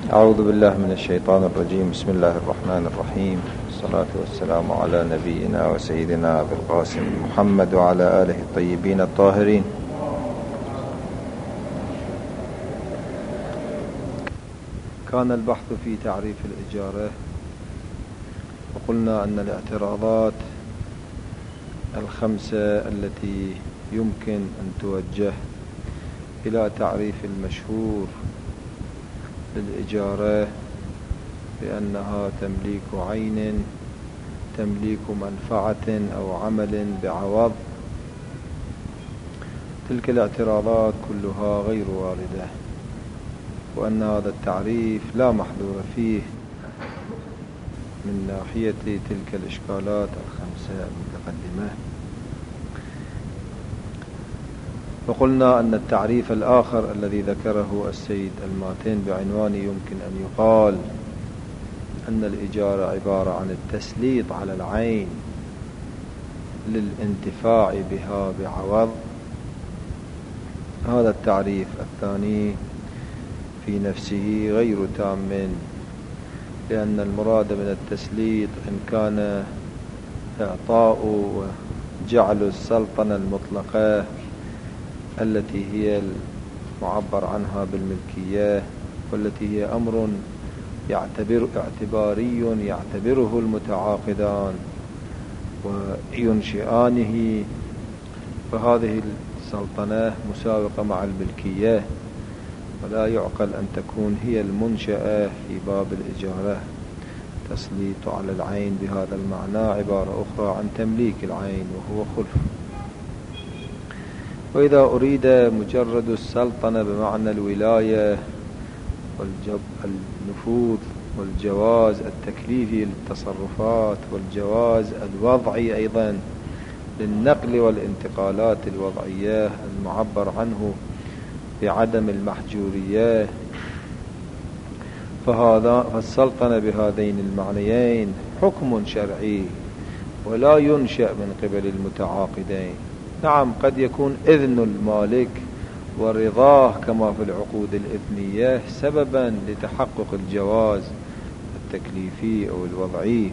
أعوذ بالله من الشيطان الرجيم. بسم الله الرحمن الرحيم، والصلاة والسلام على نبينا وسيدنا أبي القاسم محمد وعلى آله الطيبين الطاهرين. كان البحث في تعريف الإجارة، وقلنا أن الاعتراضات الخمسة التي يمكن أن توجه إلى تعريف المشهور للإجارة بأنها تمليك عين، تمليك منفعة أو عمل بعوض، تلك الاعتراضات كلها غير واردة، وأن هذا التعريف لا محذور فيه من ناحية تلك الإشكالات الخمسة المتقدمة. وقلنا أن التعريف الآخر الذي ذكره السيد الماتين بعنوان يمكن أن يقال أن الإجارة عبارة عن التسليط على العين للانتفاع بها بعوض. هذا التعريف الثاني في نفسه غير تام، لأن المراد من التسليط إن كان إعطاء وجعل السلطنة المطلقة التي هي المعبر عنها بالملكية، والتي هي أمر اعتباري يعتبره المتعاقدان وينشئانه، فهذه السلطنة مساوقة مع الملكية، ولا يعقل أن تكون هي المنشأة في باب الإجارة. تسليط على العين بهذا المعنى عبارة أخرى عن تمليك العين، وهو خلف. وإذا أريد مجرد السلطنة بمعنى الولاية والنفوذ والجواز التكليفي للتصرفات والجواز الوضعي أيضا للنقل والانتقالات الوضعية المعبر عنه بعدم المحجورية، فالسلطنة بهذين المعنيين حكم شرعي ولا ينشأ من قبل المتعاقدين. نعم، قد يكون إذن المالك ورضاه كما في العقود الإذنية سببا لتحقق الجواز التكليفي أو الوضعي،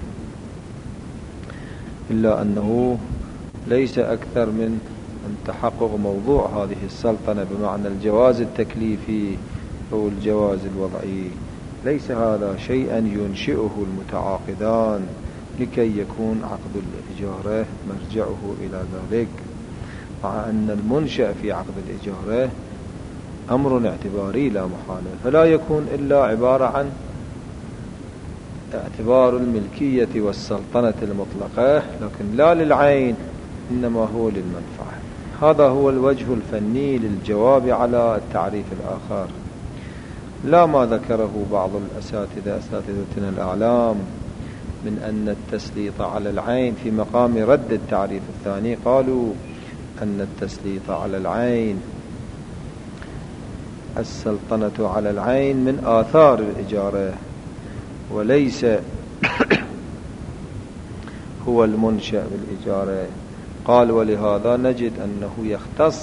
إلا أنه ليس أكثر من أن تحقق موضوع هذه السلطنة بمعنى الجواز التكليفي أو الجواز الوضعي. ليس هذا شيئا ينشئه المتعاقدان لكي يكون عقد الإجارة مرجعه إلى ذلك، مع أن المنشأ في عقد الإجارة أمر اعتباري لا محالة، فلا يكون إلا عبارة عن اعتبار الملكية والسلطنة المطلقة، لكن لا للعين، إنما هو للمنفعة. هذا هو الوجه الفني للجواب على التعريف الآخر، لا ما ذكره بعض أساتذتنا الأعلام من أن التسليط على العين في مقام رد التعريف الثاني. قالوا أن التسليط على العين، السلطنة على العين من آثار الإجارة وليس هو المنشأ بالإجارة. قال ولهذا نجد أنه يختص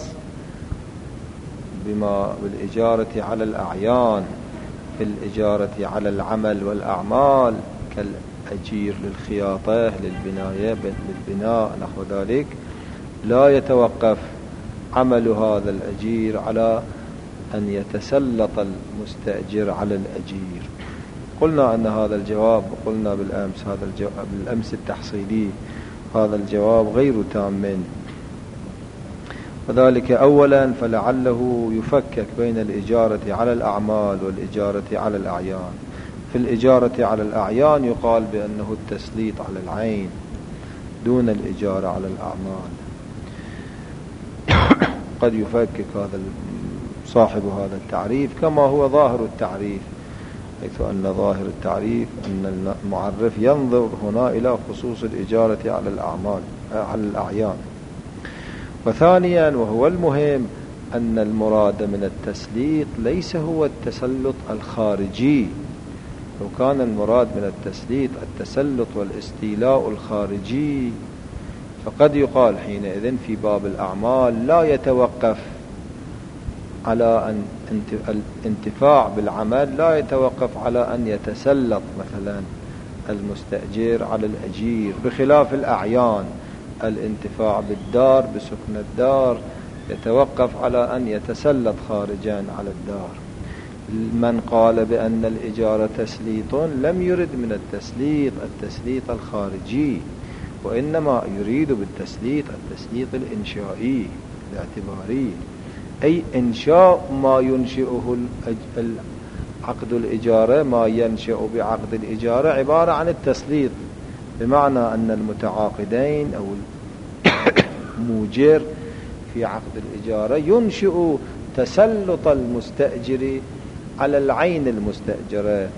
بما بالإجارة على الأعيان، في الإجارة على العمل والأعمال كالأجير للخياطة للبناء نحو ذلك، لا يتوقف عمل هذا الأجير على أن يتسلط المستأجر على الأجير. قلنا أن هذا الجواب، قلنا بالأمس التحصيلي، هذا الجواب غير تام، وذلك أولا فلعله يفكك بين الإجارة على الأعمال والإجارة على الأعيان. في الإجارة على الأعيان يقال بأنه التسليط على العين دون الإجارة على الأعمال. قد يفكك هذا صاحب هذا التعريف كما هو ظاهر التعريف، حيث أن ظاهر التعريف أن المعرف ينظر هنا إلى خصوص الإجارة على الأعمال على الأعيان. وثانيا وهو المهم أن المراد من التسليط ليس هو التسلط الخارجي. لو كان المراد من التسليط التسلط والاستيلاء الخارجي فقد يقال حينئذ في باب الأعمال لا يتوقف على أن الانتفاع بالعمل لا يتوقف على أن يتسلط مثلا المستأجر على الأجير، بخلاف الأعيان الانتفاع بالدار بسكن الدار يتوقف على أن يتسلط خارجا على الدار. من قال بأن الإجارة تسليط لم يرد من التسليط الخارجي، وإنما يريد بالتسليط التسليط الإنشائي الاعتباري، أي إنشاء ما ينشئه عقد الإجارة، ما ينشأ بعقد الإجارة عبارة عن التسليط، بمعنى أن المتعاقدين أو الموجر في عقد الإجارة ينشئ تسلط المستأجر على العين المستأجرة،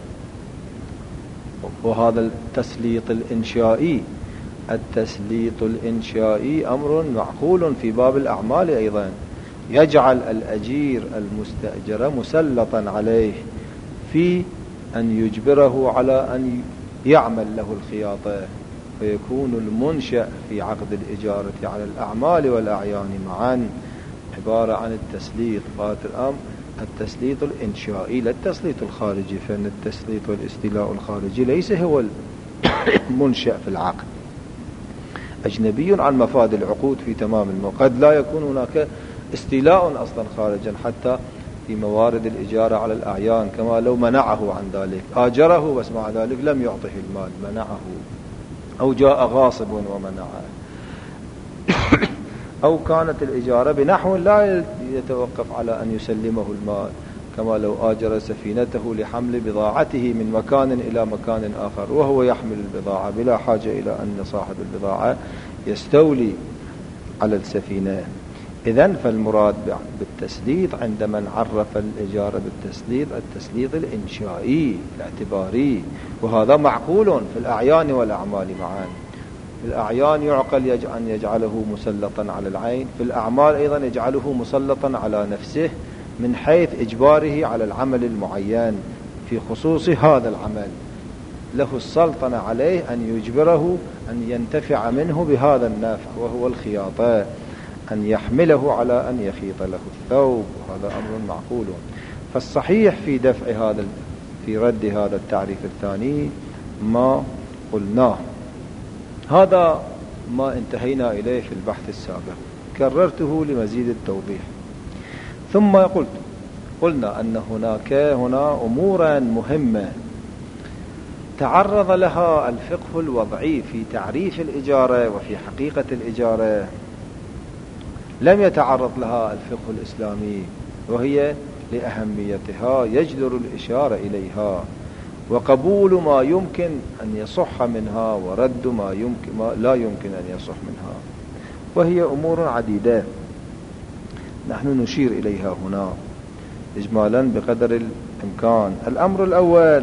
وهذا التسليط الإنشائي. التسليط الإنشائي أمر معقول في باب الأعمال أيضا، يجعل الأجير المستأجر مسلطا عليه في أن يجبره على أن يعمل له الخياطة، فيكون المنشأ في عقد الإجارة على الأعمال والأعيان معا عبارة عن التسليط. الأمر التسليط الإنشائي لا التسليط الخارجي، فإن التسليط والاستيلاء الخارجي ليس هو المنشأ في العقد، أجنبي عن مفاد العقود في تمام قد لا يكون هناك استيلاء أصلا خارجا حتى في موارد الإجارة على الأعيان، كما لو منعه عن ذلك، آجره بس مع ذلك لم يعطه المال، منعه، أو جاء غاصب ومنعه، أو كانت الإجارة بنحو لا يتوقف على أن يسلمه المال، كما لو آجر سفينته لحمل بضاعته من مكان إلى مكان آخر وهو يحمل البضاعة بلا حاجة إلى أن صاحب البضاعة يستولي على السفينة. إذن فالمراد بالتسليط عند من عرف الإجارة بالتسليط التسليط الإنشائي الاعتباري، وهذا معقول في الأعيان والأعمال معا. في الأعيان يعقل أن يجعله مسلطا على العين، في الأعمال أيضا يجعله مسلطا على نفسه من حيث إجباره على العمل المعين في خصوص هذا العمل، له السلطنة عليه أن يجبره أن ينتفع منه بهذا النفع وهو الخياطة، أن يحمله على أن يخيط له الثوب، وهذا أمر معقول. فالصحيح في دفع في رد هذا التعريف الثاني ما قلناه. هذا ما انتهينا إليه في البحث السابق، كررته لمزيد التوضيح. ثم قلنا أن هنا أمورا مهمة تعرض لها الفقه الوضعي في تعريف الإجارة وفي حقيقة الإجارة لم يتعرض لها الفقه الإسلامي، وهي لأهميتها يجدر الإشارة إليها، وقبول ما يمكن أن يصح منها ورد ما لا يمكن أن يصح منها، وهي أمور عديدة نحن نشير إليها هنا إجمالا بقدر الإمكان. الأمر الأول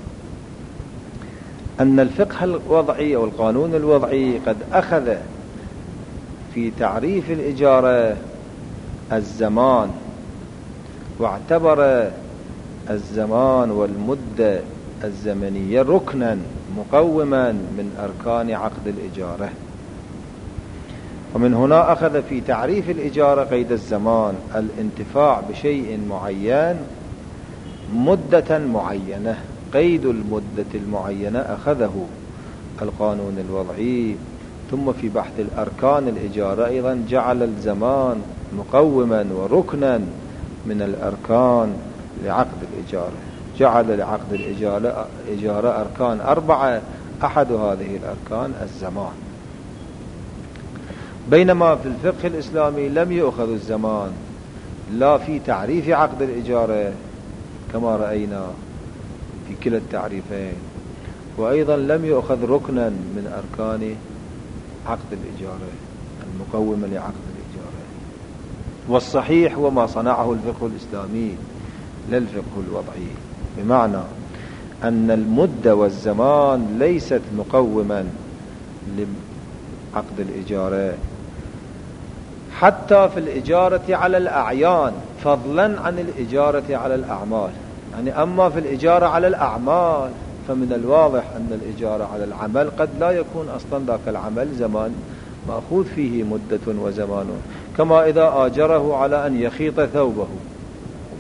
أن الفقه الوضعي أو القانون الوضعي قد أخذ في تعريف الإجارة الزمان، واعتبر الزمان والمدة الزمنية ركنا مقوما من أركان عقد الإجارة. ومن هنا أخذ في تعريف الإجارة قيد الزمان الانتفاع بشيء معين مدة معينة، قيد المدة المعينة أخذه القانون الوضعي. ثم في بحث الأركان الإجارة أيضا جعل الزمان مقوما وركنا من الأركان لعقد الإجارة، جعل لعقد الإجارة أركان 4، أحد هذه الأركان الزمان. بينما في الفقه الإسلامي لم يؤخذ الزمان لا في تعريف عقد الإجارة كما رأينا في كلا التعريفين، وأيضا لم يؤخذ ركنا من أركان عقد الإجارة المقومة لعقد الإجارة. والصحيح هو ما صنعه الفقه الإسلامي لا الفقه الوضعي، بمعنى أن المدة والزمان ليست مقوما لعقد الإجارة حتى في الإجارة على الأعيان، فضلا عن الإجارة على الأعمال. يعني أما في الإجارة على الأعمال فمن الواضح أن الإجارة على العمل قد لا يكون أصلا ذاك العمل زمان مأخوذ فيه مدة وزمان، كما إذا آجره على أن يخيط ثوبه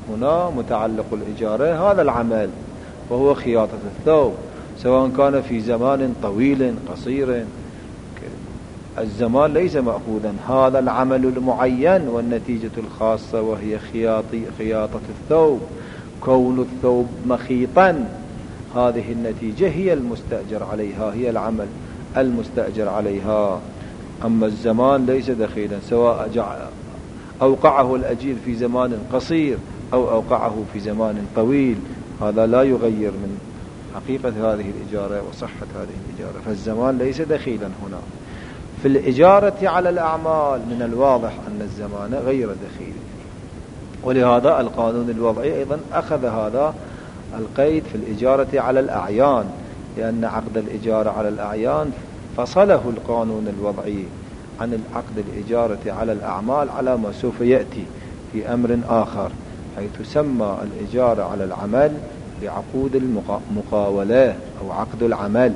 هنا متعلق الإجارة هذا العمل وهو خياطة الثوب، سواء كان في زمان طويل قصير، الزمان ليس مأخوذا، هذا العمل المعين والنتيجة الخاصة وهي خياطة الثوب، كون الثوب مخيطا، هذه النتيجة هي المستأجر عليها، هي العمل المستأجر عليها. أما الزمان ليس دخيلا، سواء أوقعه الأجير في زمان قصير أو أوقعه في زمان طويل، هذا لا يغير من حقيقة هذه الإجارة وصحة هذه الإجارة، فالزمان ليس دخيلا هنا. في الإجارة على الأعمال من الواضح أن الزمان غير دخيل، ولهذا القانون الوضعي أيضا أخذ هذا القيد في الإجارة على الأعيان، لأن عقد الإجارة على الأعيان فصله القانون الوضعي عن العقد الإجارة على الأعمال على ما سوف يأتي في أمر آخر، حيث سمى الإجارة على العمل بعقود المقاولة أو عقد العمل.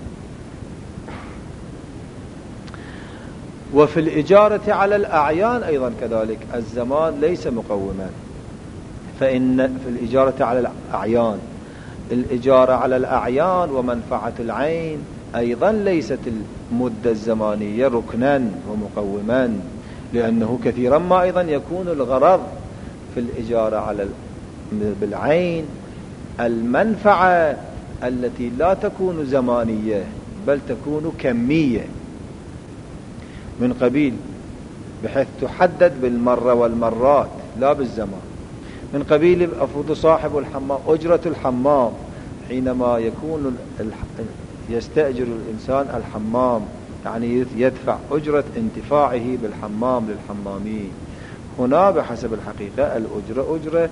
وفي الإجارة على الأعيان أيضا كذلك الزمان ليس مقوما، فإن في الإجارة على الأعيان الإجارة على الأعيان ومنفعة العين أيضا ليست المدة الزمانية ركنا ومقوما، لأنه كثيرا ما أيضا يكون الغرض في الإجارة على بالعين المنفعة التي لا تكون زمانية بل تكون كمية من قبيل، بحيث تحدد بالمرة والمرات لا بالزمان، من قبيل أفرض صاحب الحمام أجرة الحمام، حينما يكون يستأجر الإنسان الحمام يعني يدفع أجرة انتفاعه بالحمام للحمامين، هنا بحسب الحقيقة الأجرة أجرة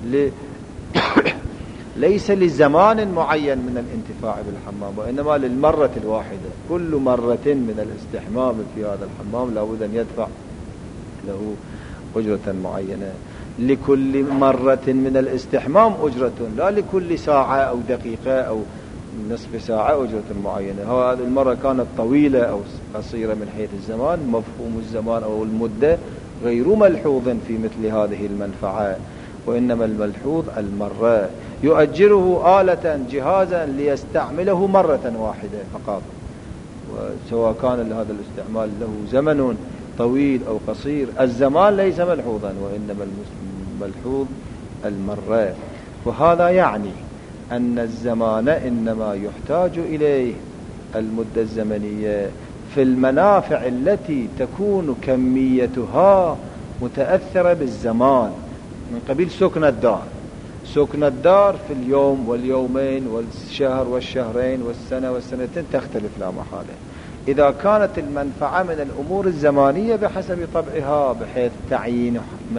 ليس لزمان معين من الانتفاع بالحمام، وإنما للمرة الواحدة، كل مرة من الاستحمام في هذا الحمام لابد أن يدفع له أجرة معينة، لكل مرة من الاستحمام أجرة، لا لكل ساعة أو دقيقة أو نصف ساعة أجرة معينة. هذه المرة كانت طويلة أو قصيرة من حيث الزمان، مفهوم الزمان أو المدة غير ملحوظ في مثل هذه المنفعة، وإنما الملحوظ المرة، يؤجره آلة جهازا ليستعمله مرة واحدة فقط، وسواء كان هذا الاستعمال له زمن طويل أو قصير الزمان ليس ملحوظا، وإنما الملحوظ المرة. وهذا يعني أن الزمان إنما يحتاج إليه المدة الزمنية في المنافع التي تكون كميتها متأثرة بالزمان، من قبيل سكن الدار، سكن الدار في اليوم واليومين والشهر والشهرين والسنة والسنتين تختلف لا محالة. إذا كانت المنفعة من الأمور الزمانية بحسب طبعها، بحيث تعيين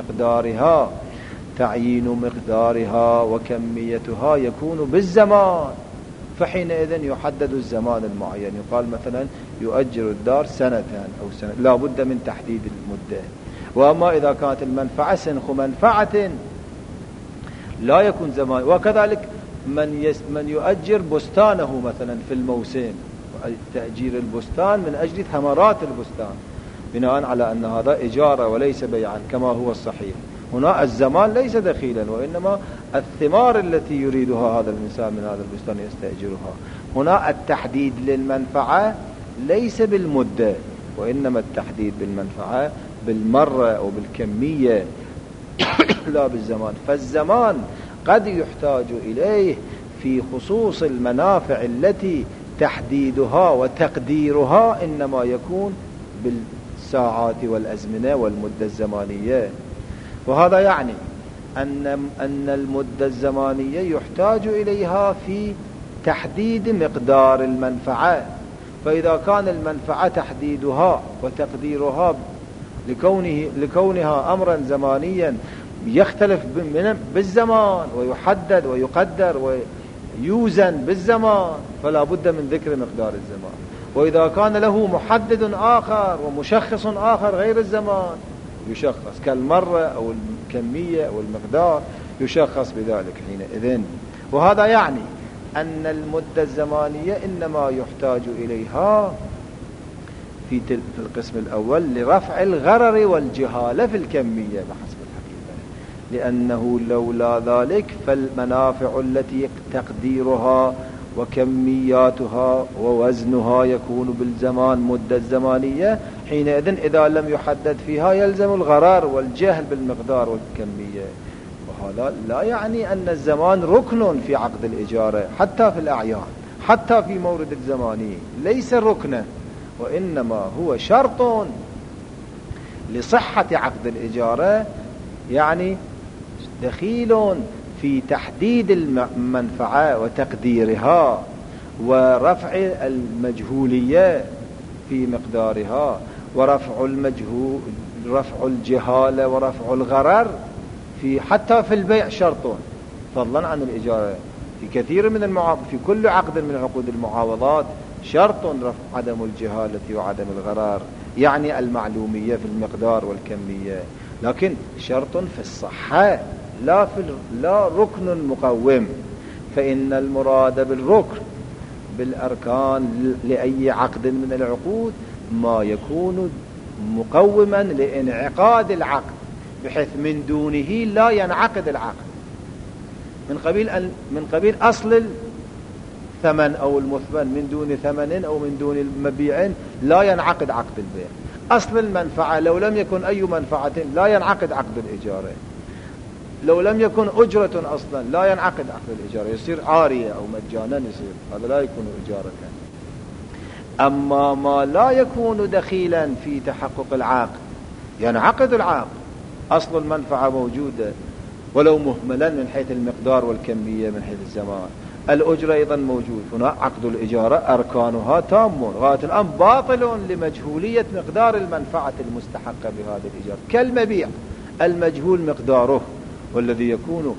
مقدارها وكميتها يكون بالزمان، فحينئذ يحدد الزمان المعين، يقال مثلا يؤجر الدار سنة أو سنة، لا بد من تحديد المدة. وأما إذا كانت المنفعة سنخ منفعة لا يكون زمان، وكذلك من يؤجر بستانه مثلا في الموسم، تأجير البستان من أجل ثمرات البستان، بناء على أن هذا إجارة وليس بيعا كما هو الصحيح. هنا الزمان ليس دخيلا، وإنما الثمار التي يريدها هذا الإنسان من هذا البستان يستأجرها. هنا التحديد للمنفعة ليس بالمدة، وإنما التحديد بالمنفعة بالمرة أو بالكمية لا بالزمان. فالزمان قد يحتاج إليه في خصوص المنافع التي تحديدها وتقديرها إنما يكون بالساعات والأزمنة والمدة الزمانية. وهذا يعني أن المدة الزمانية يحتاج إليها في تحديد مقدار المنفعة، فإذا كان المنفعة تحديدها وتقديرها لكونها أمرا زمانيا يختلف بالزمان ويحدد ويقدر ويوزن بالزمان، فلا بد من ذكر مقدار الزمان. وإذا كان له محدد آخر ومشخص آخر غير الزمان يشخص كالمرة أو الكمية أو المقدار يشخص بذلك حينئذ. وهذا يعني أن المدة الزمانية إنما يحتاج إليها في القسم الأول لرفع الغرر والجهالة في الكمية بحسب الحقيقة، لأنه لولا ذلك فالمنافع التي تقديرها وكمياتها ووزنها يكون بالزمان مدة زمانية، حينئذ إذا لم يحدد فيها يلزم الغرار والجهل بالمقدار والكمية. وهذا لا يعني أن الزمان ركن في عقد الإجارة، حتى في الأعيان، حتى في مورد الزماني ليس ركنا، وإنما هو شرط لصحة عقد الإجارة، يعني دخيل في تحديد المنفعة وتقديرها ورفع المجهولية في مقدارها ورفع المجهول، رفع الجهالة ورفع الغرر في حتى في البيع شرط، فضلا عن الإجارة. في كثير من في كل عقد من عقود المعاوضات شرط رفع عدم الجهالة وعدم الغرر، يعني المعلومية في المقدار والكمية، لكن شرط في الصحة لا ركن مقوم. فإن المراد بالركن بالأركان لأي عقد من العقود ما يكون مقوما لانعقاد العقد، بحيث من دونه لا ينعقد العقد، من قبيل أصل الثمن أو المثمن، من دون ثمن أو من دون مبيع لا ينعقد عقد البيع. أصل المنفعة لو لم يكن أي منفعة لا ينعقد عقد الإجارة، لو لم يكن أجرة أصلا لا ينعقد عقد الإجارة، يصير عارية أو مجانا، يصير هذا لا يكون إجارة. أما ما لا يكون دخيلا في تحقق العقد ينعقد العقد، أصل المنفعة موجودة ولو مهملا من حيث المقدار والكمية من حيث الزمان. الأجرة أيضا موجود، هنا عقد الإجارة أركانها تام غاية الآن باطل لمجهولية مقدار المنفعة المستحقة بهذه الإجارة، كالمبيع المجهول مقداره، والذي يكون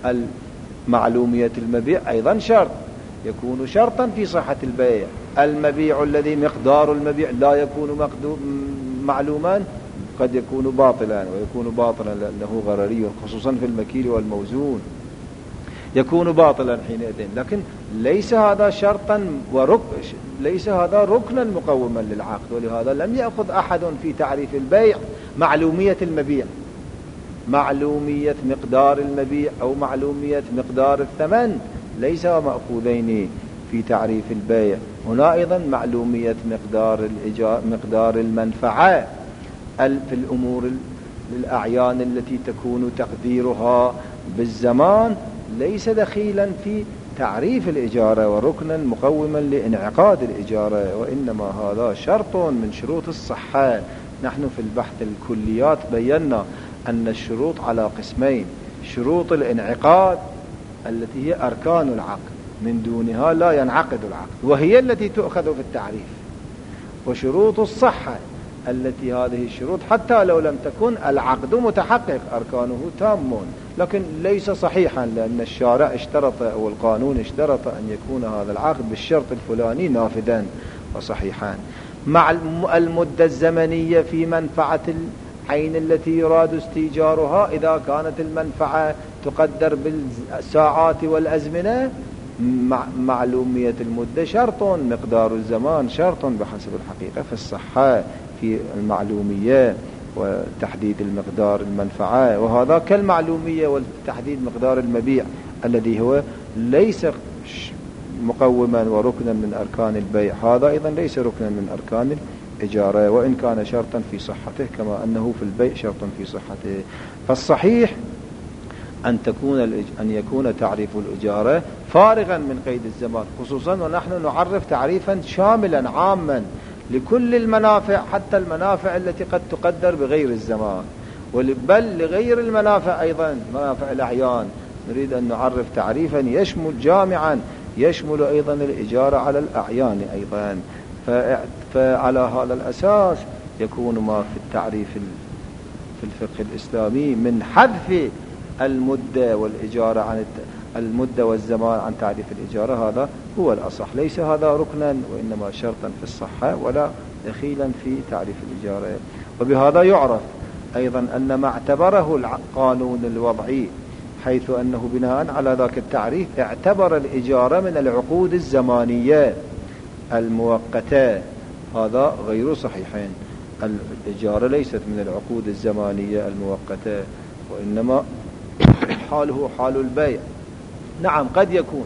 معلومية المبيع أيضا شرط، يكون شرطا في صحة البيع. المبيع الذي مقدار المبيع لا يكون معلوما قد يكون باطلا، ويكون باطلا لأنه غرري، خصوصا في المكيل والموزون يكون باطلا حينئذ. لكن ليس هذا شرطا ليس هذا ركنا مقوما للعقد، ولهذا لم يأخذ أحد في تعريف البيع معلومية المبيع، معلومية مقدار المبيع أو معلومية مقدار الثمن، ليس مأخوذين في تعريف البيع. هنا أيضا معلومية مقدار المنفعة في الأمور الأعيان التي تكون تقديرها بالزمان ليس دخيلا في تعريف الإجارة وركنا مقوما لإنعقاد الإجارة، وإنما هذا شرط من شروط الصحة. نحن في البحث الكليات بينا أن الشروط على قسمين: شروط الانعقاد التي هي أركان العقد من دونها لا ينعقد العقد وهي التي تؤخذ في التعريف، وشروط الصحة التي هذه الشروط حتى لو لم تكن العقد متحقق أركانه تامون لكن ليس صحيحا، لأن الشارع اشترط أو القانون اشترط أن يكون هذا العقد بالشرط الفلاني نافذا وصحيحا. مع المدة الزمنية في منفعة العين التي يراد استيجارها، إذا كانت المنفعة تقدر بالساعات والأزمنة، معلومية المدة شرط، مقدار الزمان شرط بحسب الحقيقة في الصحة في المعلومية وتحديد المقدار المنفعة، وهذا كالمعلومية وتحديد مقدار المبيع الذي هو ليس مقوما وركنا من أركان البيع، هذا أيضا ليس ركنا من أركان الإجارة، وإن كان شرطا في صحته كما أنه في البيع شرط في صحته. فالصحيح أن يكون تعريف الإجارة فارغا من قيد الزمان، خصوصا ونحن نعرف تعريفا شاملا عاما لكل المنافع، حتى المنافع التي قد تقدر بغير الزمان، بل لغير المنافع أيضا، منافع الأعيان نريد أن نعرف تعريفا يشمل جامعا يشمل أيضا الإجارة على الأعيان أيضا. فعلى هذا الأساس يكون ما في التعريف في الفقه الإسلامي من حذف المدة والإجارة عن المدة والزمان عن تعريف الإجارة، هذا هو الأصح، ليس هذا ركنا وإنما شرطا في الصحة ولا دخيلا في تعريف الإجارة. وبهذا يعرف أيضا أن ما اعتبره القانون الوضعي، حيث أنه بناء على ذاك التعريف اعتبر الإجارة من العقود الزمانية المؤقتة، هذا غير صحيحين. الإجارة ليست من العقود الزمانية المؤقتة، وإنما حاله حال البيع. نعم قد يكون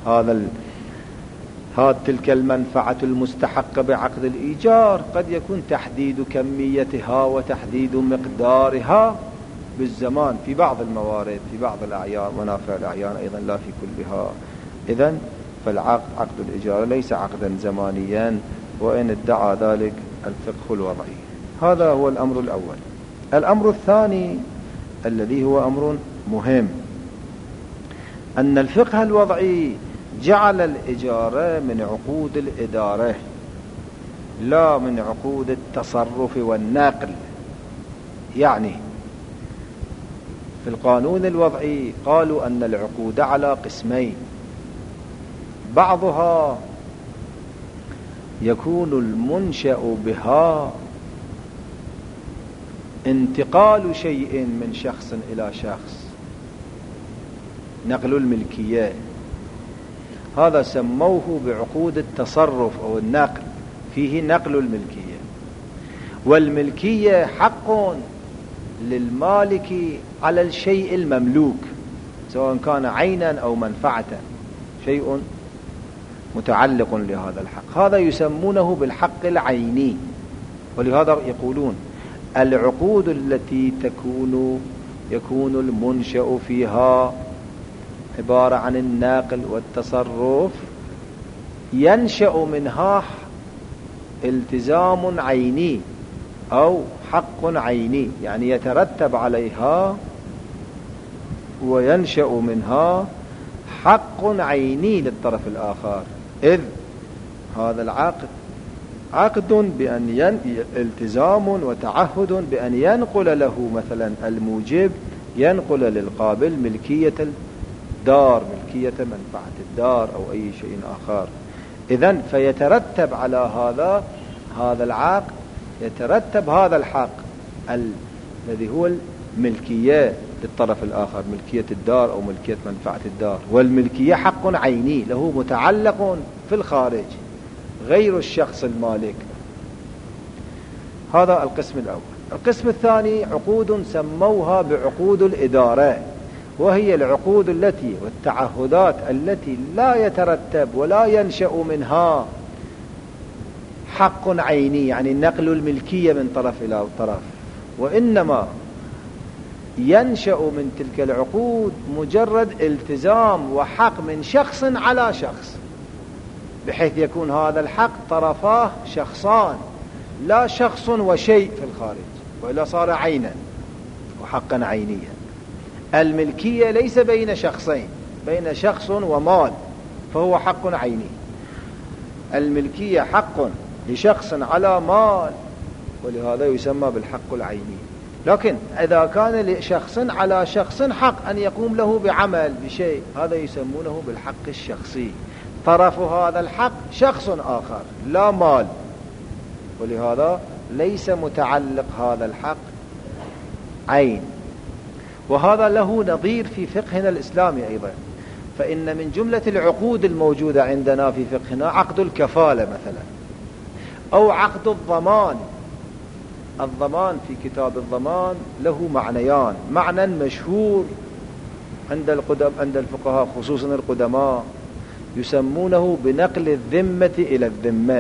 تلك المنفعة المستحقة بعقد الإيجار قد يكون تحديد كميتها وتحديد مقدارها بالزمان في بعض الموارد، في بعض الأعيان، منافع الأعيان أيضا لا في كلها. إذن عقد الإيجار ليس عقدا زمانيا، وإن ادعى ذلك الفقه الوضعي. هذا هو الأمر الأول. الأمر الثاني الذي هو أمر مهم، أن الفقه الوضعي جعل الإجارة من عقود الإدارة لا من عقود التصرف والنقل. يعني في القانون الوضعي قالوا أن العقود على قسمين، بعضها يكون المنشأ بها انتقال شيء من شخص إلى شخص، نقل الملكية، هذا سموه بعقود التصرف أو النقل، فيه نقل الملكية. والملكية حق للمالك على الشيء المملوك سواء كان عينا أو منفعة، شيء متعلق لهذا الحق، هذا يسمونه بالحق العيني. ولهذا يقولون العقود التي يكون المنشأ فيها عبارة عن النقل والتصرف ينشأ منها التزام عيني أو حق عيني، يعني يترتب عليها وينشأ منها حق عيني للطرف الآخر، إذ هذا العقد عقد بأن التزام وتعهد بأن ينقل له مثلا الموجب ينقل للقابل ملكية الدار، ملكية منفعة الدار أو أي شيء آخر. إذن فيترتب على هذا العقد يترتب هذا الحق الذي هو الملكية للطرف الآخر، ملكية الدار أو ملكية منفعة الدار. والملكية حق عيني له متعلق في الخارج غير الشخص المالك. هذا القسم الأول. القسم الثاني عقود سموها بعقود الإدارة، وهي العقود التي والتعهدات التي لا يترتب ولا ينشأ منها حق عيني، يعني نقل الملكية من طرف إلى طرف، وإنما ينشأ من تلك العقود مجرد التزام وحق من شخص على شخص، بحيث يكون هذا الحق طرفاه شخصان لا شخص وشيء في الخارج، وإلا صار عينا وحقا عينيا. الملكية ليس بين شخصين، بين شخص ومال، فهو حق عيني. الملكية حق لشخص على مال، ولهذا يسمى بالحق العيني. لكن إذا كان لشخص على شخص حق أن يقوم له بعمل بشيء، هذا يسمونه بالحق الشخصي، طرف هذا الحق شخص آخر لا مال، ولهذا ليس متعلق هذا الحق عين. وهذا له نظير في فقهنا الإسلامي أيضا، فإن من جملة العقود الموجودة عندنا في فقهنا عقد الكفالة مثلا، أو عقد الضمان. الضمان في كتاب الضمان له معنيان، معنى مشهور عند الفقهاء خصوصا القدماء يسمونه بنقل الذمة إلى الذمة.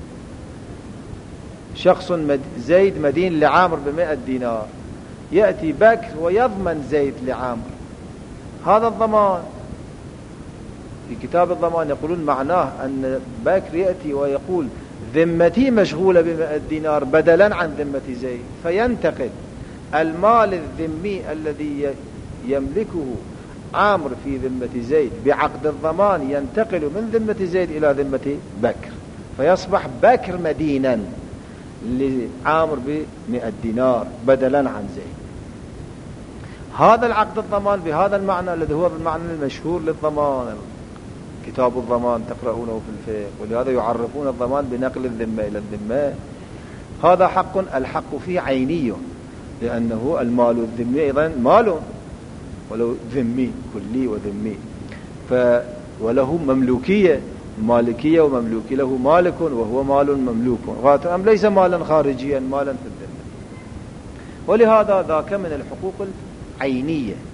شخص زيد مدين لعامر ب100 دينار، يأتي بكر ويضمن زيد لعامر، هذا الضمان. في كتاب الضمان يقولون معناه أن بكر يأتي ويقول ذمتي مشغولة ب100 دينار بدلا عن ذمة زيد، فينتقل المال الذمي الذي يملكه عامر في ذمة زيد بعقد الضمان ينتقل من ذمة زيد إلى ذمة بكر، فيصبح بكر مدينا لعامر ب100 دينار بدلا عن زيد. هذا العقد الضمان بهذا المعنى الذي هو المعنى المشهور للضمان، كتاب الضمان تقرؤونه في الفقه، ولهذا يعرفون الضمان بنقل الذمة إلى الذمة. هذا حق الحق فيه عيني، لأنه المال الذمي أيضا مال ولو ذمي كلي وذمي، وله مملوكية، مالكية ومملوكي، له مالك وهو مال مملوك، أم ليس مالا خارجيا، مالا في الذمة. ولهذا ذاك من الحقوق العينية.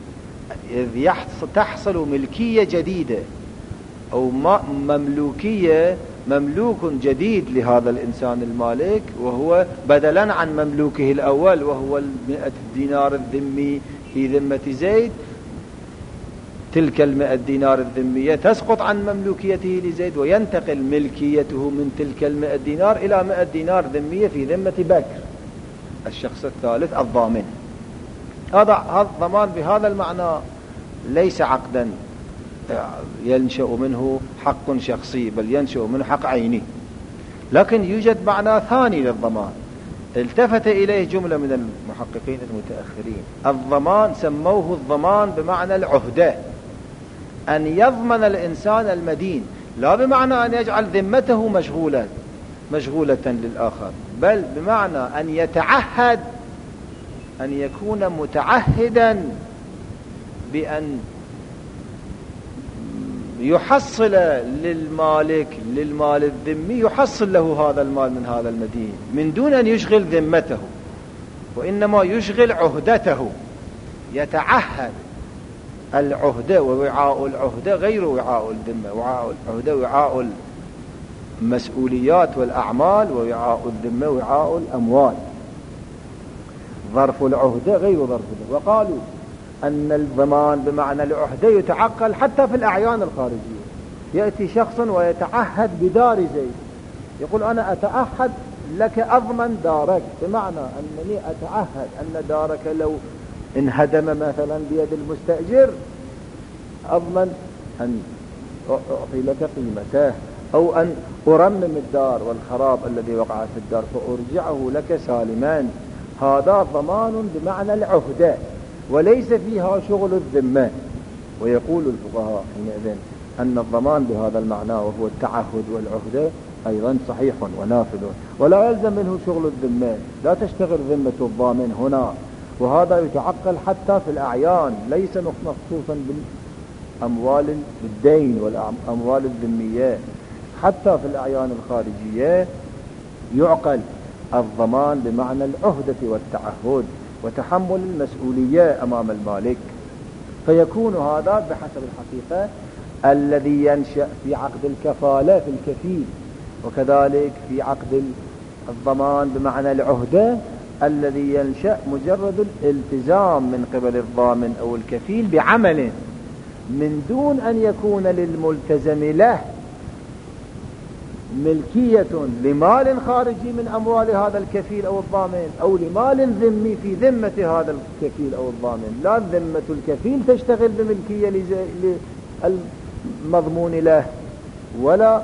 إذ تحصل ملكية جديدة أو مملوكية، مملوك جديد لهذا الإنسان المالك، وهو بدلا عن مملوكه الأول وهو 100 دينار الذمي في ذمة زيد، تلك 100 دينار الذمية تسقط عن مملوكيته لزيد وينتقل ملكيته من تلك 100 دينار إلى 100 دينار ذمية في ذمة بكر الشخص الثالث الضامن. هذا الضمان بهذا المعنى ليس عقدا ينشأ منه حق شخصي، بل ينشأ منه حق عيني. لكن يوجد معنى ثاني للضمان التفت إليه جملة من المحققين المتأخرين. الضمان سموه الضمان بمعنى العهدة، أن يضمن الإنسان المدين، لا بمعنى أن يجعل ذمته مشغولة للآخر، بل بمعنى أن يتعهد، أن يكون متعهدا بأن يحصل للمال الذمي، يحصل له هذا المال من هذا المدين من دون أن يشغل ذمته، وإنما يشغل عهدته. يتعهد العهدة، ووعاء العهدة غير وعاء الذمة. وعاء العهدة وعاء المسؤوليات والأعمال، ووعاء الذمة وعاء الأموال. ظرف العهدة غير ظرف الذمة. وقالوا أن الضمان بمعنى العهدة يتعقل حتى في الأعيان الخارجية. يأتي شخص ويتعهد بدار زيد، يقول أنا أتعهد لك أضمن دارك، بمعنى أنني أتعهد أن دارك لو انهدم مثلا بيد المستأجر أضمن أن أعطي لك قيمته، أو أن أرمم الدار والخراب الذي وقع في الدار فأرجعه لك سالما. هذا ضمان بمعنى العهدة وليس فيها شغل الذمة. ويقول الفقهاء حينئذ أن الضمان بهذا المعنى وهو التعهد والعهدة أيضا صحيح ونافذ، ولا يلزم منه شغل الذمة، لا تشتغل ذمة الضامن هنا. وهذا يتعقل حتى في الأعيان، ليس مخصوصا بالأموال بالدين والأموال الذمية، حتى في الأعيان الخارجية يعقل الضمان بمعنى العهدة والتعهد وتحمل المسؤولية أمام المالك. فيكون هذا بحسب الحقيقة الذي ينشأ في عقد الكفالة في الكفيل، وكذلك في عقد الضمان بمعنى العهدة الذي ينشأ مجرد الالتزام من قبل الضامن أو الكفيل بعمل من دون أن يكون للملتزم له ملكية لمال خارجي من أموال هذا الكفيل أو الضامن، أو لمال ذمي في ذمة هذا الكفيل أو الضامن. لا ذمة الكفيل تشتغل بملكية للمضمون له، ولا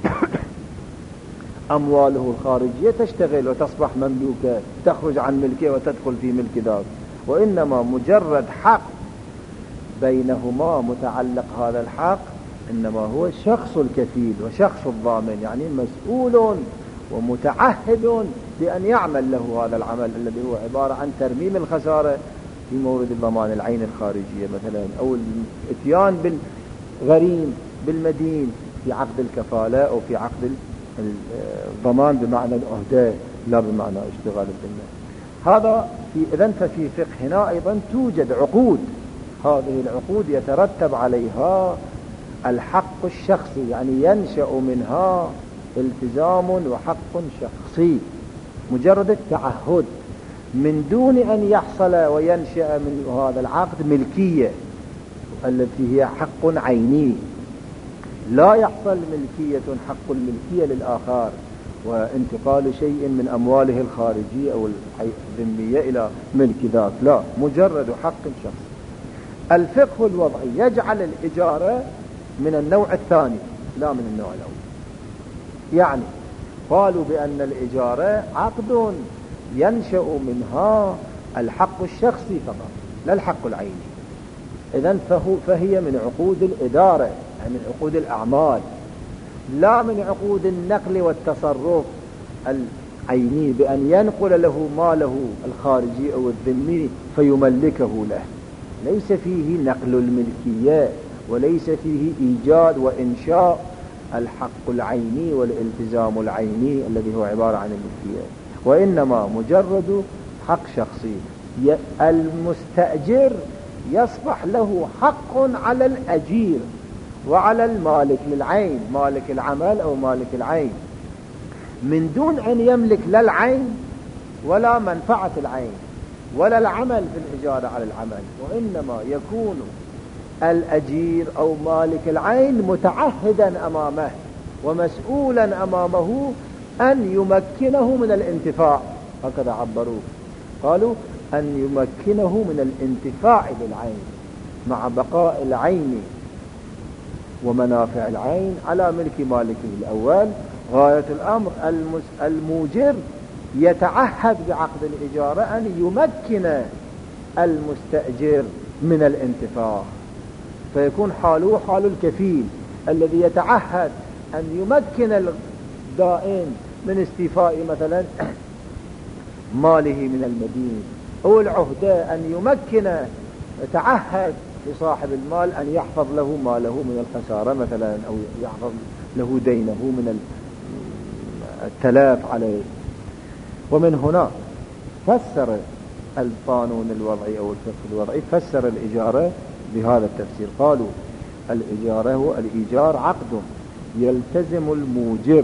أمواله الخارجية تشتغل وتصبح مملوكة تخرج عن ملكه وتدخل في ملك ذاك، وإنما مجرد حق بينهما متعلق. هذا الحق إنما هو شخص الكفيل وشخص الضامن، يعني مسؤول ومتعهد بأن يعمل له هذا العمل الذي هو عبارة عن ترميم الخسارة في مورد الضمان العين الخارجية مثلا، أو الاتيان بالغريم بالمدين في عقد الكفالة أو في عقد الضمان بمعنى العهدة لا بمعنى اشتغال الذمة. هذا إذن ففي فقهنا أيضا توجد عقود، هذه العقود يترتب عليها الحق الشخصي، يعني ينشأ منها التزام وحق شخصي مجرد التعهد من دون أن يحصل وينشأ من هذا العقد ملكية التي هي حق عيني. لا يحصل ملكية حق الملكية للآخر وانتقال شيء من أمواله الخارجية أو الذمية إلى ملك ذاك، لا، مجرد حق شخصي. الفقه الوضعي يجعل الإجارة من النوع الثاني لا من النوع الأول، يعني قالوا بأن الإجارة عقد ينشأ منها الحق الشخصي فقط لا الحق العيني. إذن فهي من عقود الإدارة، يعني من عقود الأعمال، لا من عقود النقل والتصرف العيني بأن ينقل له ماله الخارجي أو الذمي فيملكه له. ليس فيه نقل الملكية وليس فيه إيجاد وإنشاء الحق العيني والالتزام العيني الذي هو عبارة عن الملكية، وإنما مجرد حق شخصي. المستأجر يصبح له حق على الأجير وعلى المالك للعين، مالك العمل أو مالك العين، من دون أن يملك لا العين ولا منفعة العين ولا العمل في الإجارة على العمل، وإنما يكون الأجير أو مالك العين متعهدا أمامه ومسؤولا أمامه أن يمكنه من الانتفاع، هكذا عبروه، قالوا أن يمكنه من الانتفاع بالعين مع بقاء العين ومنافع العين على ملك مالكه الأول. غاية الأمر الموجر يتعهد بعقد الإجارة أن يمكن المستأجر من الانتفاع، فيكون حاله حال الكفيل الذي يتعهد أن يمكن الدائن من استيفاء مثلا ماله من المدين، أو العهدة أن يمكن، يتعهد لصاحب المال أن يحفظ له ماله من الخسارة مثلا، أو يحفظ له دينه من التلاف عليه. ومن هنا فسر القانون الوضعي أو الفقه الوضعي فسر الإجارة بهذا التفسير، قالوا الإجارة هو الإيجار عقد يلتزم الموجر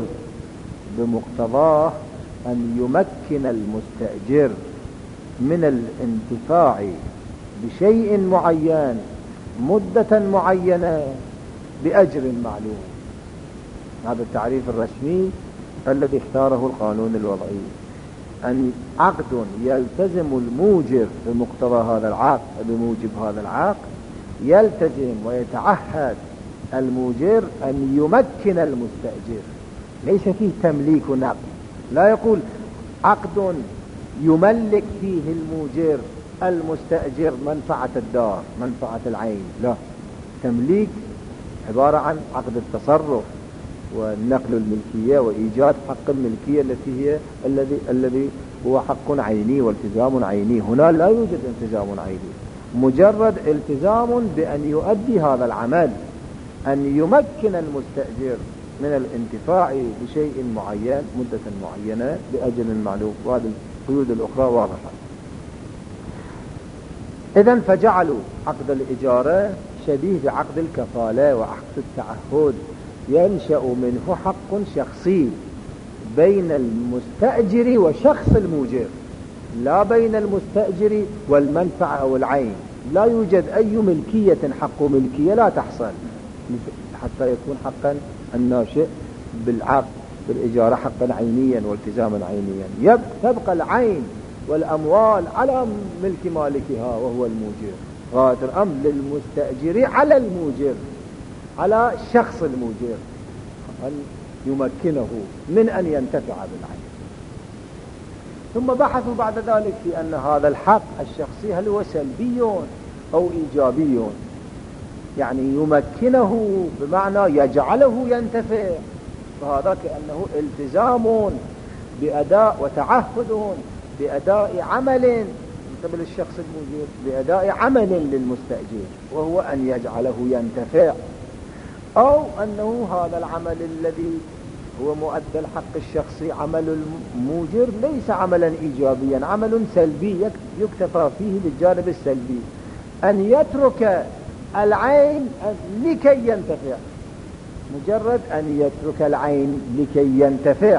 بمقتضاه أن يمكن المستأجر من الانتفاع بشيء معين مدة معينة بأجر معلوم. هذا التعريف الرسمي الذي اختاره القانون الوضعي، أن عقد يلتزم الموجر بمقتضى هذا العقد، بموجب هذا العقد يلتزم ويتعهد الموجر أن يمكن المستأجر، ليس فيه تمليك ونقل، لا يقول عقد يملك فيه الموجر المستأجر منفعة الدار منفعة العين، لا، تمليك عبارة عن عقد التصرف والنقل الملكية وإيجاد حق الملكية التي هي الذي هو حق عيني والتزام عيني. هنا لا يوجد التزام عيني، مجرد التزام بأن يؤدي هذا العمل، أن يمكن المستأجر من الانتفاع بشيء معين مدة معينة بأجل معلوم، وهذه القيود الأخرى واضحة. إذن فجعلوا عقد الإجارة شبيه بعقد الكفالة وعقد التعهد، ينشأ منه حق شخصي بين المستأجر وشخص الموجر، لا بين المستأجر والمنفعة أو العين، لا يوجد أي ملكية حق ملكية لا تحصل حتى يكون حقا الناشئ بالعقد بالإجارة حقا عينيا والتزاما عينيا. تبقى العين والأموال على ملك مالكها وهو الموجر، غاية الأمر للمستأجر على الموجر، على شخص الموجر أن يمكنه من أن ينتفع بالعين. ثم بحثوا بعد ذلك في أن هذا الحق الشخصي هل هو سلبي أو إيجابي، يعني يمكنه بمعنى يجعله ينتفع، فهذا كأنه التزام بأداء وتعهد بأداء عمل من قبل الشخص الموجود، بأداء عمل للمستأجر وهو أن يجعله ينتفع، أو أنه هذا العمل الذي هو مؤدى الحق الشخصي عمل الموجر ليس عملا إيجابيا، عمل سلبي يكتفى فيه بالجانب السلبي، أن يترك العين لكي ينتفع، مجرد أن يترك العين لكي ينتفع،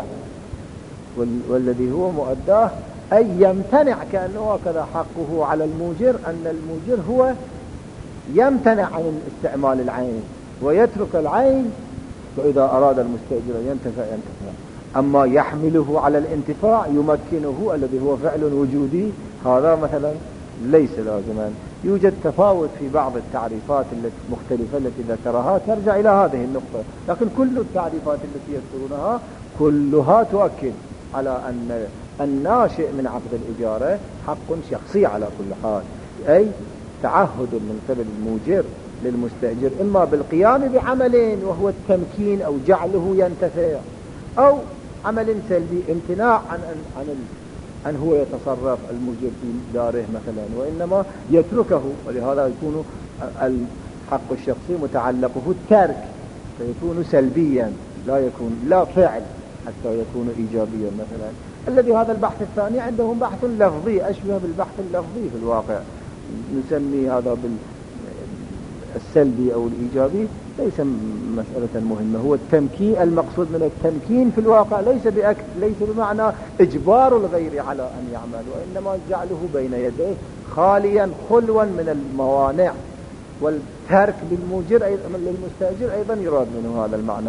والذي هو مؤداه أي يمتنع، كأنه هكذا حقه على الموجر أن الموجر هو يمتنع عن استعمال العين ويترك العين، فإذا أراد المستأجر أن ينتفع ينتفع. أما يحمله على الانتفاع يمكنه الذي هو فعل وجودي، هذا مثلا ليس لازما. يوجد تفاوت في بعض التعريفات المختلفة التي ذكرها ترجع إلى هذه النقطة، لكن كل التعريفات التي يذكرونها كلها تؤكد على أن الناشئ من عقد الإجارة حق شخصي على كل حال، أي تعهد من قبل الموجر للمستأجر إما بالقيام بعمل وهو التمكين أو جعله ينتفع، أو عمل سلبي امتناع عن هو يتصرف الموجر في داره مثلا، وإنما يتركه، ولهذا يكون الحق الشخصي متعلقه الترك، فيكون سلبيا لا فعل حتى يكون إيجابيا مثلا. الذي هذا البحث الثاني عندهم بحث لفظي أشبه بالبحث اللفظي في الواقع، نسمي هذا بالسلبي أو الإيجابي ليس مسألة مهمة. هو التمكين، المقصود من التمكين في الواقع ليس بمعنى إجبار الغير على أن يعمل، وإنما جعله بين يديه خاليا خلوا من الموانع، والترك للمستأجر أيضا يراد منه هذا المعنى.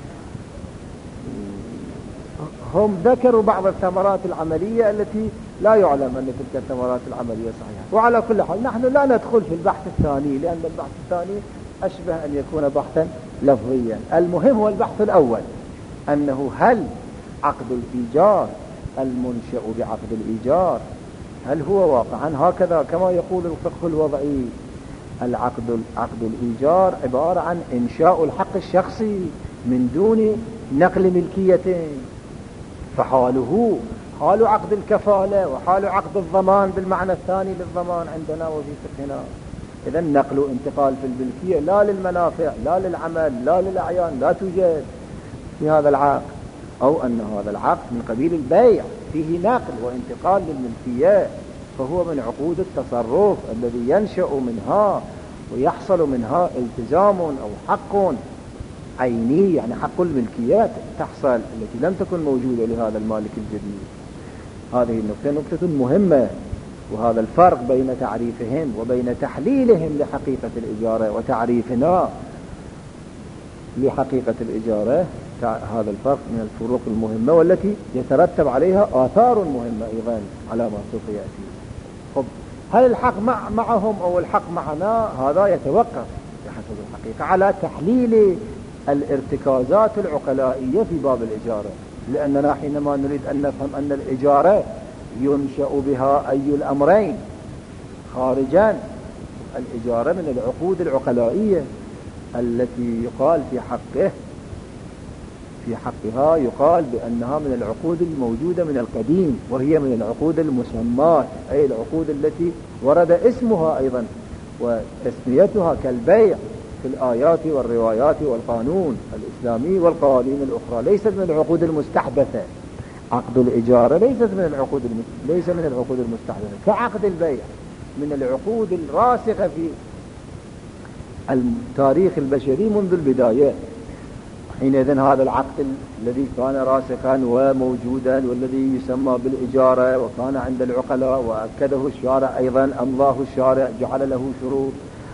هم ذكروا بعض الثمرات العملية التي لا يعلم أن تلك الثمرات العملية صحيحة. وعلى كل حال نحن لا ندخل في البحث الثاني، لأن البحث الثاني أشبه أن يكون بحثا لفظيا. المهم هو البحث الأول، أنه هل عقد الإيجار المنشأ بعقد الإيجار هل هو واقعا هكذا كما يقول الفقه الوضعي؟ عقد الإيجار عبارة عن إنشاء الحق الشخصي من دون نقل ملكية، فحاله حال عقد الكفالة وحال عقد الضمان بالمعنى الثاني للضمان عندنا وفي فقهنا. إذا نقل وانتقال في الملكية لا للمنافع لا للعمل لا للأعيان لا توجد في هذا العقد، أو أن هذا العقد من قبيل البيع فيه نقل وانتقال للملكية، فهو من عقود التصرف الذي ينشأ منها ويحصل منها التزام أو حق عيني، يعني حق الملكيات تحصل التي لم تكن موجودة لهذا المالك الجديد. هذه النقطة نقطة مهمة، وهذا الفرق بين تعريفهم وبين تحليلهم لحقيقة الإجارة وتعريفنا لحقيقة الإجارة. هذا الفرق من الفروق المهمة والتي يترتب عليها آثار مهمة أيضا على ما سوف يأتي. طب هل الحق معهم أو الحق معنا؟ هذا يتوقف بحسب الحقيقة على تحليل الارتكازات العقلائية في باب الإجارة، لأننا حينما نريد أن نفهم أن الإجارة ينشأ بها أي الأمرين خارجا، الإجارة من العقود العقلائية التي يقال في حقها يقال بأنها من العقود الموجودة من القديم، وهي من العقود المسمات، أي العقود التي ورد اسمها أيضا وتسميتها كالبيع في الآيات والروايات والقانون الإسلامي والقوانين الأخرى، ليست من العقود المستحدثة. عقد الإجارة ليس من العقود المستحدثة كعقد البيع، من العقود الراسخة في التاريخ البشري منذ البداية. حينئذ هذا العقد الذي كان راسخا وموجودا والذي يسمى بالإجارة وكان عند العقلاء وأكده الشارع أيضا، أمضاه الشارع، جعل له شروط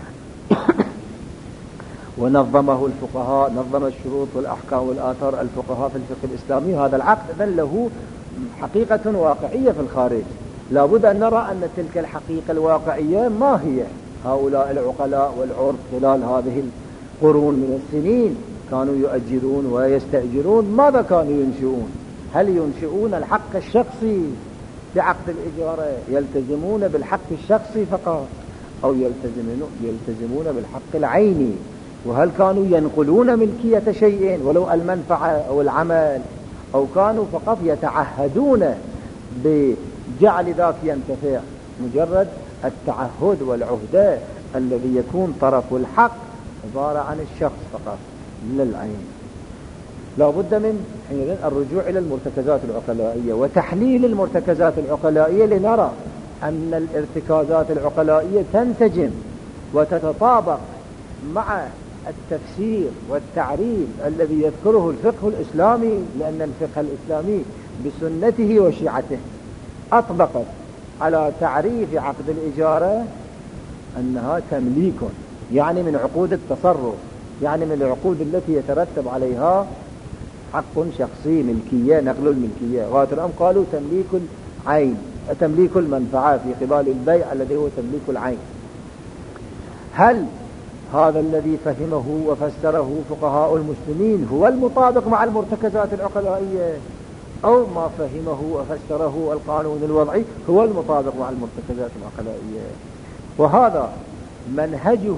ونظمه الفقهاء، نظم الشروط والأحكام والآثار الفقهاء في الفقه الإسلامي. هذا العقد إذن له حقيقة واقعية في الخارج. لابد أن نرى أن تلك الحقيقة الواقعية ما هي. هؤلاء العقلاء والعرف خلال هذه القرون من السنين كانوا يؤجرون ويستأجرون، ماذا كانوا ينشئون؟ هل ينشئون الحق الشخصي بعقد الإجارة، يلتزمون بالحق الشخصي فقط، أو يلتزمون بالحق العيني؟ وهل كانوا ينقلون ملكية شيء ولو المنفعة أو العمل، أو كانوا فقط يتعهدون بجعل ذاك ينتفع؟ مجرد التعهد والعهدة الذي يكون طرف الحق عبارة عن الشخص فقط للعين. لا بد من حينئذ الرجوع إلى المرتكزات العقلائية وتحليل المرتكزات العقلائية لنرى أن الارتكازات العقلائية تنسجم وتتطابق مع التفسير والتعريف الذي يذكره الفقه الإسلامي، لأن الفقه الإسلامي بسنته وشيعته أطبقت على تعريف عقد الإجارة أنها تمليك، يعني من عقود التصرف، يعني من العقود التي يترتب عليها حق شخصي، ملكية، نقل الملكية. وهذا قالوا تمليك العين، تمليك المنفعة في قبال البيع الذي هو تمليك العين. هل هذا الذي فهمه وفسره فقهاء المسلمين هو المطابق مع المرتكزات العقلائية، أو ما فهمه وفسره القانون الوضعي هو المطابق مع المرتكزات العقلائية؟ وهذا منهجه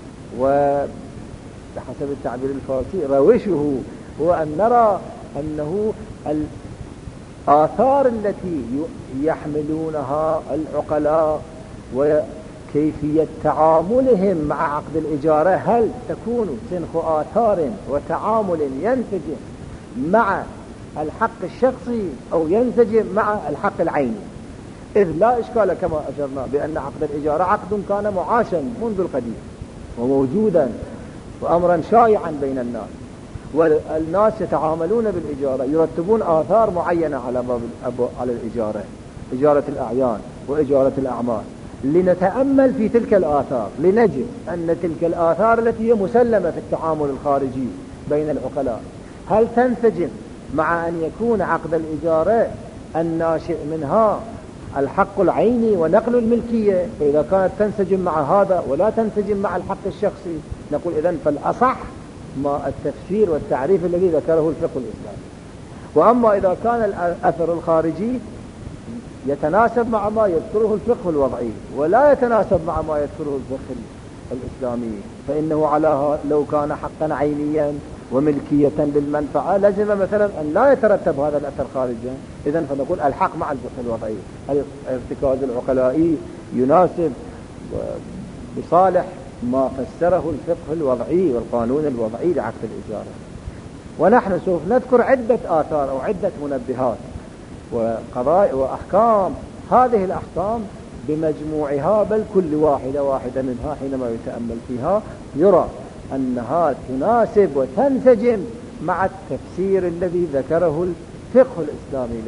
وبحسب التعبير الفارسي روشه، هو أن نرى أنه الآثار التي يحملونها العقلاء وكيفية تعاملهم مع عقد الإجارة هل تكون سنخ آثار وتعامل ينسجم مع الحق الشخصي أو ينسجم مع الحق العيني. إذ لا إشكال كما أشرنا بأن عقد الإجارة عقد كان معاشا منذ القديم وموجودا وأمرا شائعا بين الناس، والناس يتعاملون بالإجارة، يرتبون آثار معينة على الإجارة، إجارة الأعيان وإجارة الأعمال. لنتأمل في تلك الآثار لنجد أن تلك الآثار التي هي مسلمة في التعامل الخارجي بين العقلاء هل تنسجم مع أن يكون عقد الإجارة الناشئ منها الحق العيني ونقل الملكية؟ فإذا كانت تنسجم مع هذا ولا تنسجم مع الحق الشخصي نقول إذن فالأصح ما التفسير والتعريف الذي ذكره الفقه الإسلامي. وأما إذا كان الأثر الخارجي يتناسب مع ما يذكره الفقه الوضعي ولا يتناسب مع ما يذكره الفقه الإسلامي فإنه لو كان حقا عينيا وملكية للمنفعة لازم مثلا أن لا يترتب هذا الأثر خارجا. إذن فنقول الحق مع الفقه الوضعي، الارتكاز العقلائي يناسب بصالح ما فسره الفقه الوضعي والقانون الوضعي لعقد الإجارة. ونحن سوف نذكر عدة آثار أو عدة منبهات وقضايا وأحكام. هذه الأحكام بمجموعها بل كل واحدة منها حينما يتأمل فيها يرى أنها تناسب وتنسجم مع التفسير الذي ذكره الفقه الإسلامي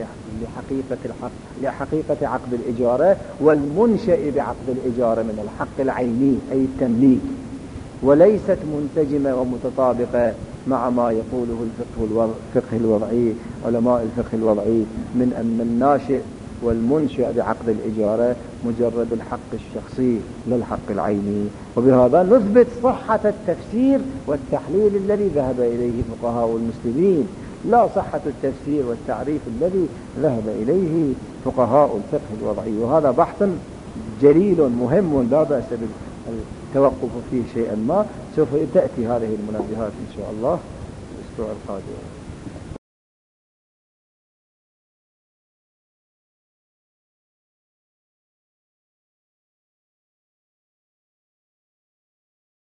لحقيقة عقد الإجارة والمنشأ بعقد الإجارة من الحق العيني أي التمليك، وليست منسجمة ومتطابقة مع ما يقوله الفقه الوضعي علماء الفقه الوضعي من أن الناشئ والمنشأ بعقد الإجارة مجرد الحق الشخصي لا الحق العيني. وبهذا نثبت صحة التفسير والتحليل الذي ذهب إليه فقهاء المسلمين لا صحة التفسير والتعريف الذي ذهب إليه فقهاء الفقه الوضعي. وهذا بحث جليل مهم لا بأس بالتوقف فيه شيئا ما. سوف تأتي هذه المنبهات إن شاء الله الأسبوع القادم.